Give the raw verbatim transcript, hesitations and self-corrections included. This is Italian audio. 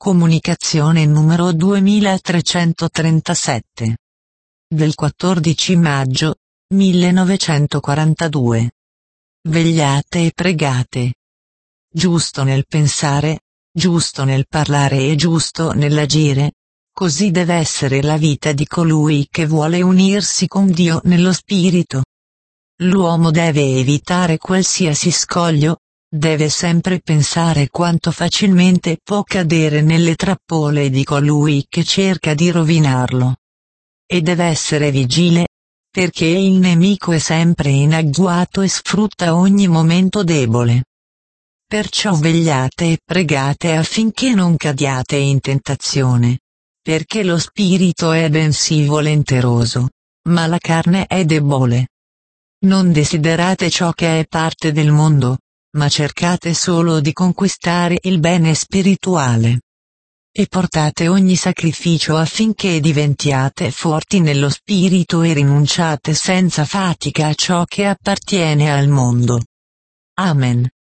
Comunicazione numero duemilatrecentotrentasette. Del quattordici maggio, millenovecentoquarantadue. Vegliate e pregate. Giusto nel pensare, giusto nel parlare e giusto nell'agire. Così deve essere la vita di colui che vuole unirsi con Dio nello spirito. L'uomo deve evitare qualsiasi scoglio, deve sempre pensare quanto facilmente può cadere nelle trappole di colui che cerca di rovinarlo. E deve essere vigile, perché il nemico è sempre in agguato e sfrutta ogni momento debole. Perciò vegliate e pregate affinché non cadiate in tentazione. Perché lo spirito è bensì volenteroso, ma la carne è debole. Non desiderate ciò che è parte del mondo, ma cercate solo di conquistare il bene spirituale. E portate ogni sacrificio affinché diventiate forti nello spirito e rinunciate senza fatica a ciò che appartiene al mondo. Amen.